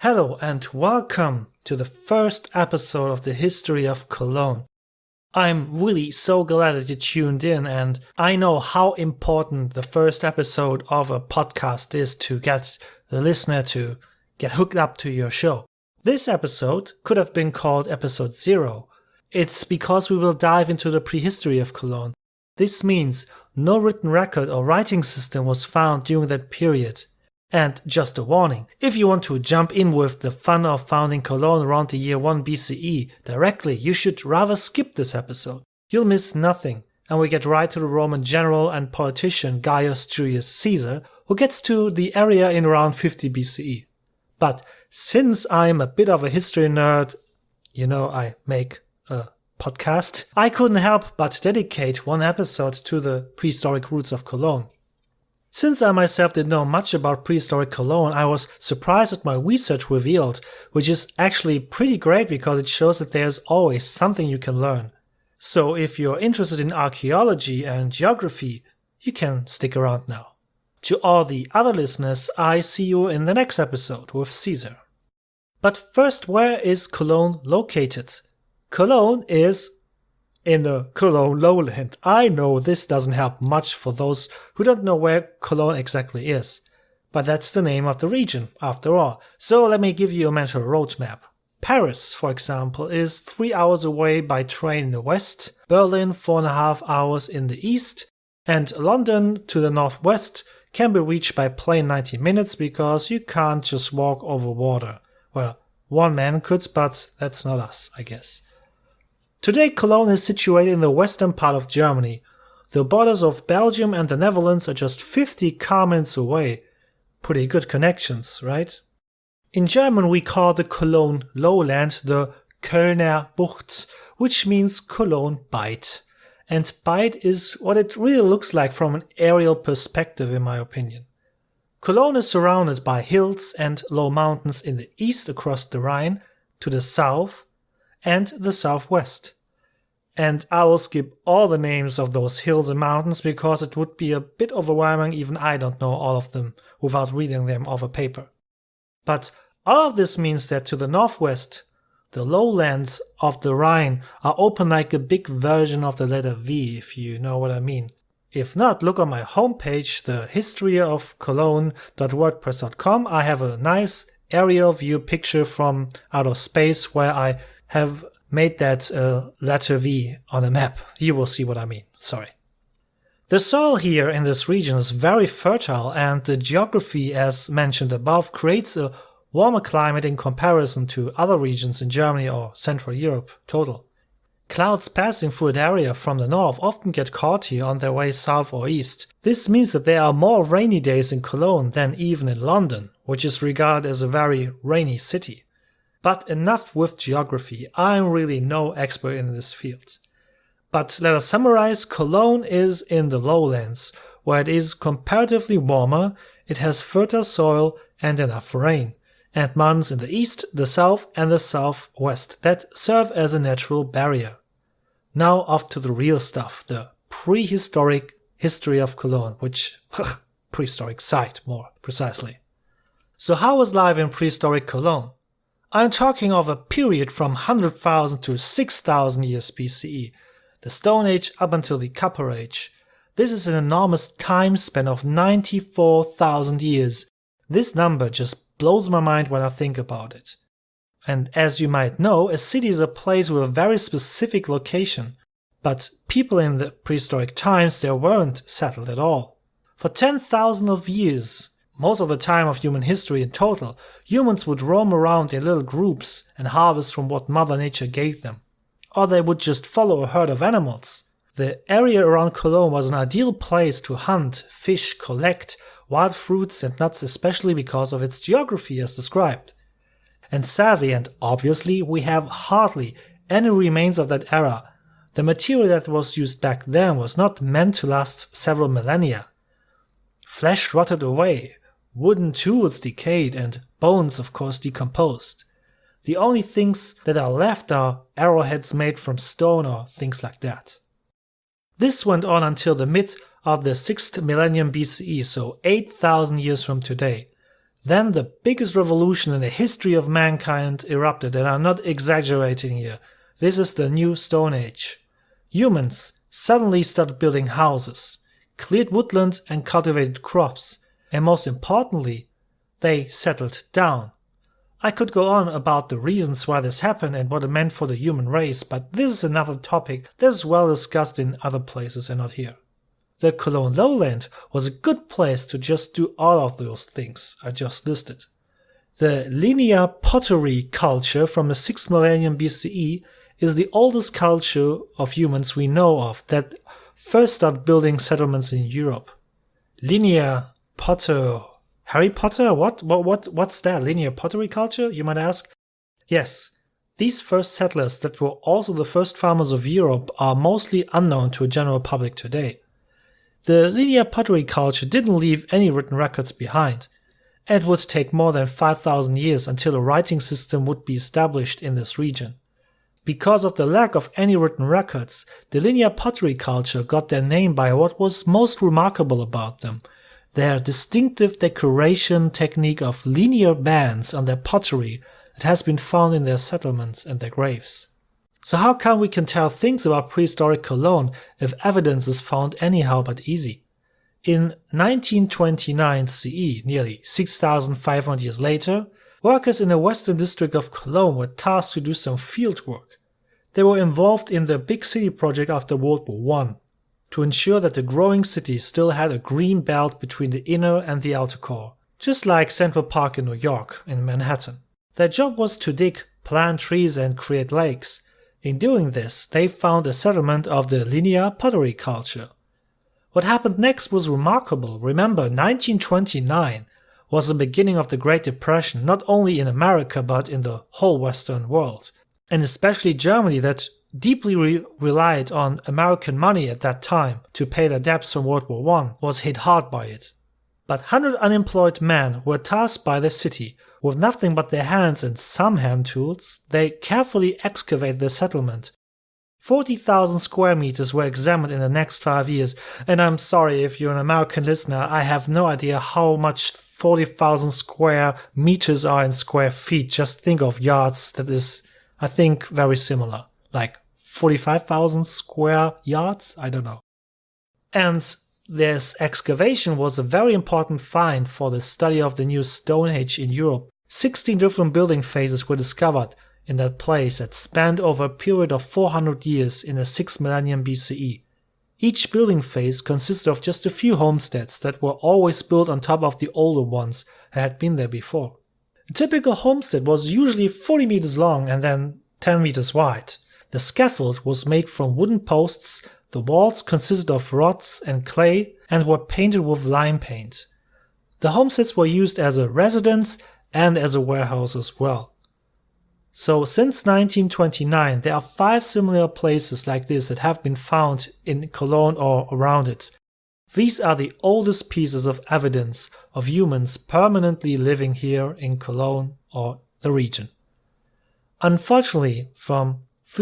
Hello and welcome to the first episode of the history of Cologne. I'm really so glad that you tuned in, and I know how important the first episode of a podcast is to get the listener to get hooked up to your show. This episode could have been called episode 0. It's because we will dive into the prehistory of Cologne. This means no written record or writing system was found during that period. And just a warning, if you want to jump in with the fun of founding Cologne around the year 1 BCE directly, you should rather skip this episode. You'll miss nothing, and we get right to the Roman general and politician Gaius Julius Caesar, who gets to the area in around 50 BCE. But since I'm a bit of a history nerd, I make a podcast, I couldn't help but dedicate one episode to the prehistoric roots of Cologne. Since I myself didn't know much about prehistoric Cologne, I was surprised at my research revealed, which is actually pretty great because it shows that there's always something you can learn. So if you're interested in archaeology and geography, you can stick around now. To all the other listeners, I see you in the next episode with Caesar. But first, where is Cologne located? Cologne is in the Cologne lowland. I know this doesn't help much for those who don't know where Cologne exactly is. But that's the name of the region, after all. So let me give you a mental roadmap. Paris, for example, is 3 hours away by train in the west, Berlin 4.5 hours in the east, and London to the northwest can be reached by plane 90 minutes because you can't just walk over water. Well, one man could, but that's not us, I guess. Today, Cologne is situated in the western part of Germany. The borders of Belgium and the Netherlands are just 50 car minutes away. Pretty good connections, right? In German, we call the Cologne lowland the Kölner Bucht, which means Cologne Bight. And Bight is what it really looks like from an aerial perspective, in my opinion. Cologne is surrounded by hills and low mountains in the east across the Rhine, to the south, and the southwest. And I will skip all the names of those hills and mountains because it would be a bit overwhelming, even I don't know all of them without reading them off a paper. But all of this means that to the northwest, the lowlands of the Rhine are open like a big version of the letter V, if you know what I mean. If not, look on my homepage, the historyofcologne.wordpress.com. I have a nice aerial view picture from outer space where I have made that letter V on a map. You will see what I mean. Sorry. The soil here in this region is very fertile, and the geography, as mentioned above, creates a warmer climate in comparison to other regions in Germany or Central Europe total. Clouds passing through the area from the north often get caught here on their way south or east. This means that there are more rainy days in Cologne than even in London, which is regarded as a very rainy city. But enough with geography, I'm really no expert in this field. But let us summarize, Cologne is in the lowlands, where it is comparatively warmer, it has fertile soil and enough rain, and mountains in the east, the south and the southwest that serve as a natural barrier. Now off to the real stuff, the prehistoric history of Cologne, which, prehistoric site more precisely. So how was life in prehistoric Cologne? I'm talking of a period from 100,000 to 6,000 years BCE, the Stone Age up until the Copper Age. This is an enormous time span of 94,000 years. This number just blows my mind when I think about it. And as you might know, a city is a place with a very specific location. But people in the prehistoric times, they weren't settled at all. For 10,000 of years, most of the time of human history in total, humans would roam around in little groups and harvest from what Mother Nature gave them. Or they would just follow a herd of animals. The area around Cologne was an ideal place to hunt, fish, collect wild fruits and nuts, especially because of its geography as described. And sadly and obviously, we have hardly any remains of that era. The material that was used back then was not meant to last several millennia. Flesh rotted away, wooden tools decayed, and bones of course decomposed. The only things that are left are arrowheads made from stone or things like that. This went on until the mid of the 6th millennium BCE, so 8,000 years from today. Then the biggest revolution in the history of mankind erupted, and I'm not exaggerating here. This is the New Stone Age. Humans suddenly started building houses, cleared woodland and cultivated crops, and most importantly, they settled down. I could go on about the reasons why this happened and what it meant for the human race, but this is another topic that is well discussed in other places and not here. The Cologne lowland was a good place to just do all of those things I just listed. The linear pottery culture from the 6th millennium BCE is the oldest culture of humans we know of that first started building settlements in Europe. Linear potter... Harry Potter? What's that? Linear pottery culture, you might ask? Yes, these first settlers that were also the first farmers of Europe are mostly unknown to a general public today. The linear pottery culture didn't leave any written records behind. It would take more than 5,000 years until a writing system would be established in this region. Because of the lack of any written records, the linear pottery culture got their name by what was most remarkable about them: their distinctive decoration technique of linear bands on their pottery that has been found in their settlements and their graves. So how come we can tell things about prehistoric Cologne if evidence is found anyhow but easy? In 1929 CE, nearly 6,500 years later, workers in the western district of Cologne were tasked to do some field work. They were involved in the Big City project after World War I, to ensure that the growing city still had a green belt between the inner and the outer core, just like Central Park in New York, in Manhattan. Their job was to dig, plant trees and create lakes. In doing this, they found a settlement of the linear pottery culture. What happened next was remarkable. Remember, 1929 was the beginning of the Great Depression, not only in America but in the whole Western world, and especially Germany that deeply relied on American money at that time to pay their debts from World War I, was hit hard by it. But 100 unemployed men were tasked by the city with nothing but their hands and some hand tools. They carefully excavated the settlement. 40,000 square meters were examined in the next 5 years, and I'm sorry if you're an American listener, I have no idea how much 40,000 square meters are in square feet. Just think of yards. That is, I think, very similar. Like 45,000 square yards? I don't know. And this excavation was a very important find for the study of the New Stone Age in Europe. 16 different building phases were discovered in that place that spanned over a period of 400 years in the 6th millennium BCE. Each building phase consisted of just a few homesteads that were always built on top of the older ones that had been there before. A typical homestead was usually 40 meters long and then 10 meters wide. The scaffold was made from wooden posts, the walls consisted of rods and clay and were painted with lime paint. The homesteads were used as a residence and as a warehouse as well. So since 1929 there are 5 similar places like this that have been found in Cologne or around it. These are the oldest pieces of evidence of humans permanently living here in Cologne or the region. Unfortunately, from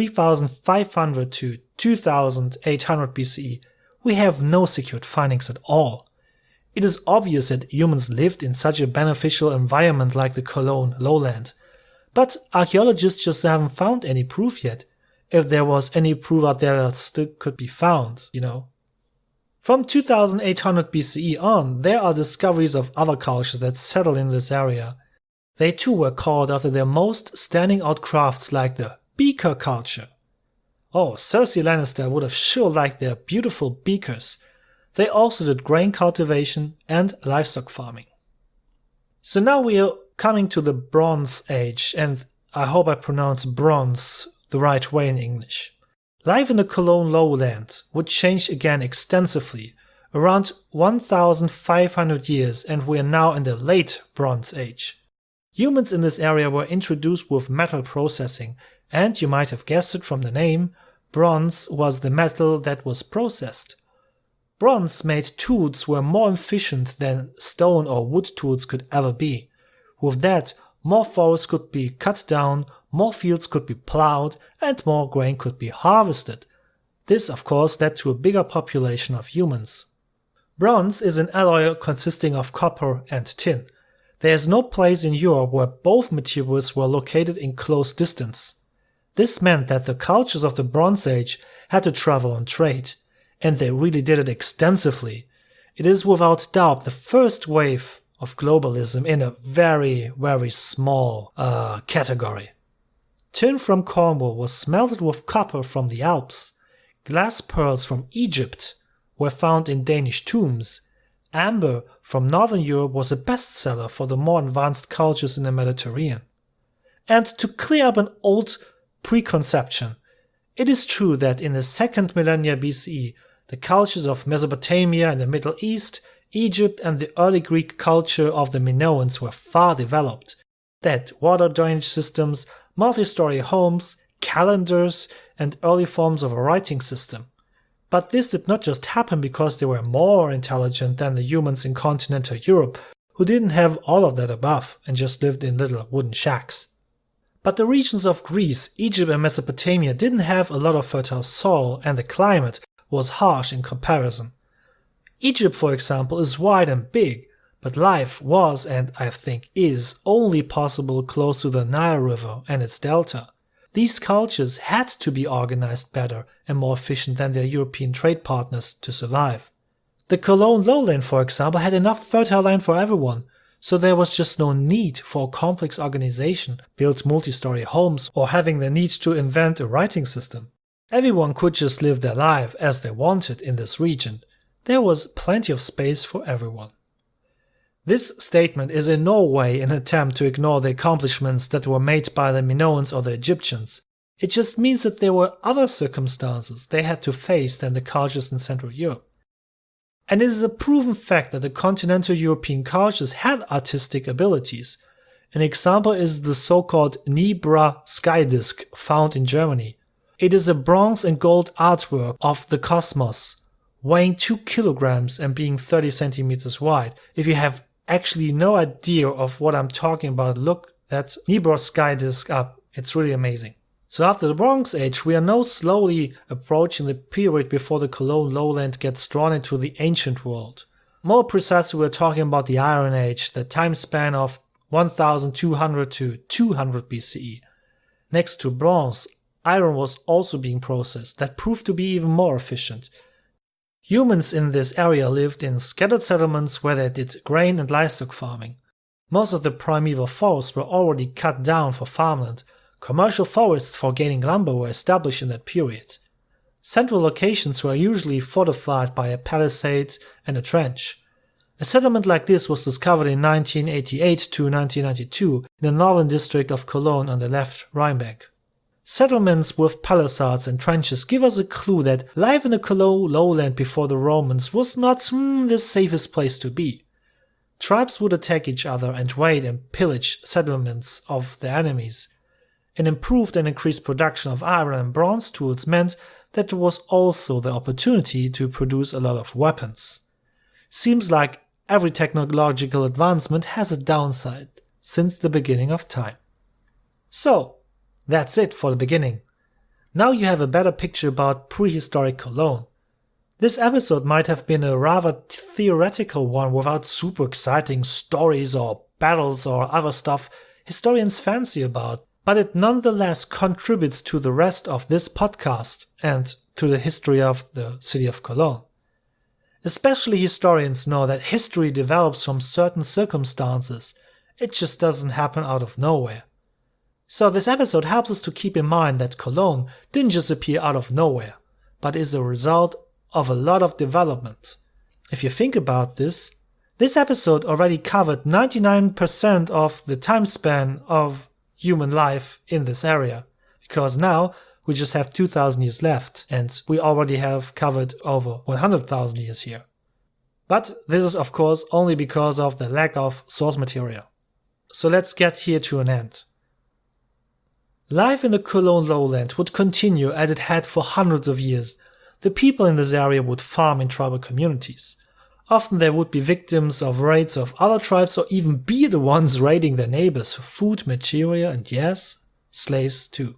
3500 to 2800 BCE, we have no secured findings at all. It is obvious that humans lived in such a beneficial environment like the Cologne lowland, but archaeologists just haven't found any proof yet. If there was any proof out there that still could be found, you know. From 2800 BCE on, there are discoveries of other cultures that settled in this area. They too were called after their most standing out crafts like the beaker culture. Oh, Cersei Lannister would have sure liked their beautiful beakers. They also did grain cultivation and livestock farming. So now we are coming to the Bronze Age, and I hope I pronounce bronze the right way in English. Life in the Cologne lowland would change again extensively, around 1,500 years, and we are now in the late Bronze Age. Humans in this area were introduced with metal processing, and you might have guessed it from the name, bronze was the metal that was processed. Bronze-made tools were more efficient than stone or wood tools could ever be. With that, more forests could be cut down, more fields could be plowed, and more grain could be harvested. This, of course, led to a bigger population of humans. Bronze is an alloy consisting of copper and tin. There is no place in Europe where both materials were located in close distance. This meant that the cultures of the Bronze Age had to travel on trade, and they really did it extensively. It is without doubt the first wave of globalism in a very, very small category. Tin from Cornwall was smelted with copper from the Alps. Glass pearls from Egypt were found in Danish tombs. Amber from Northern Europe was a bestseller for the more advanced cultures in the Mediterranean. And to clear up an old preconception, it is true that in the 2nd millennia BCE, the cultures of Mesopotamia and the Middle East, Egypt and the early Greek culture of the Minoans were far developed. They had water drainage systems, multi-story homes, calendars, and early forms of a writing system. But this did not just happen because they were more intelligent than the humans in continental Europe, who didn't have all of that above and just lived in little wooden shacks. But the regions of Greece, Egypt and Mesopotamia didn't have a lot of fertile soil, and the climate was harsh in comparison. Egypt, for example, is wide and big, but life was, and I think is, only possible close to the Nile River and its delta. These cultures had to be organized better and more efficient than their European trade partners to survive. The Cologne lowland, for example, had enough fertile land for everyone, so there was just no need for a complex organization, build multi-story homes, or having the need to invent a writing system. Everyone could just live their life as they wanted in this region. There was plenty of space for everyone. This statement is in no way an attempt to ignore the accomplishments that were made by the Minoans or the Egyptians. It just means that there were other circumstances they had to face than the cultures in Central Europe. And it is a proven fact that the continental European cultures had artistic abilities. An example is the so-called Nibra sky disk found in Germany. It is a bronze and gold artwork of the cosmos, weighing 2 kilograms and being 30 centimeters wide. If you have actually no idea of what I'm talking about, look that Nibra sky disk up. It's really amazing. So after the Bronze Age, we are now slowly approaching the period before the Cologne lowland gets drawn into the ancient world. More precisely, we're talking about the Iron Age, the time span of 1200 to 200 BCE. Next to bronze, iron was also being processed. That proved to be even more efficient. Humans in this area lived in scattered settlements where they did grain and livestock farming. Most of the primeval forests were already cut down for farmland. Commercial forests for gaining lumber were established in that period. Central locations were usually fortified by a palisade and a trench. A settlement like this was discovered in 1988 to 1992 in the northern district of Cologne on the left Rhine bank. Settlements with palisades and trenches give us a clue that life in the Cologne lowland before the Romans was not the safest place to be. Tribes would attack each other and raid and pillage settlements of their enemies. An improved and increased production of iron and bronze tools meant that there was also the opportunity to produce a lot of weapons. Seems like every technological advancement has a downside since the beginning of time. So, that's it for the beginning. Now you have a better picture about prehistoric Cologne. This episode might have been a rather theoretical one without super exciting stories or battles or other stuff historians fancy about, but it nonetheless contributes to the rest of this podcast and to the history of the city of Cologne. Especially historians know that history develops from certain circumstances. It just doesn't happen out of nowhere. So this episode helps us to keep in mind that Cologne didn't just appear out of nowhere, but is a result of a lot of development. If you think about this episode already covered 99% of the time span of human life in this area, because now we just have 2,000 years left, and we already have covered over 100,000 years here. But this is of course only because of the lack of source material. So let's get here to an end. Life in the Cologne lowland would continue as it had for hundreds of years. The people in this area would farm in tribal communities. Often they would be victims of raids of other tribes or even be the ones raiding their neighbors for food, material, and yes, slaves too.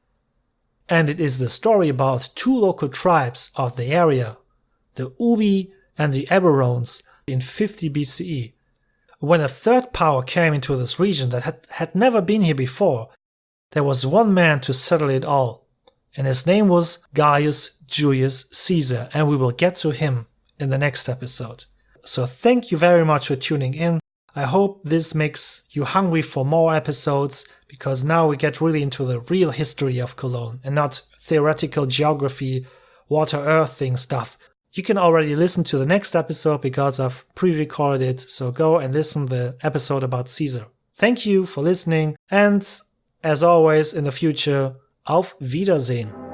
And it is the story about two local tribes of the area, the Ubi and the Eburones, in 50 BCE. when a third power came into this region that had never been here before, there was one man to settle it all, and his name was Gaius Julius Caesar, and we will get to him in the next episode. So thank you very much for tuning in. I hope this makes you hungry for more episodes, because now we get really into the real history of Cologne and not theoretical geography, water-earth thing stuff. You can already listen to the next episode because I've pre-recorded it, so go and listen to the episode about Caesar. Thank you for listening, and as always in the future, auf Wiedersehen.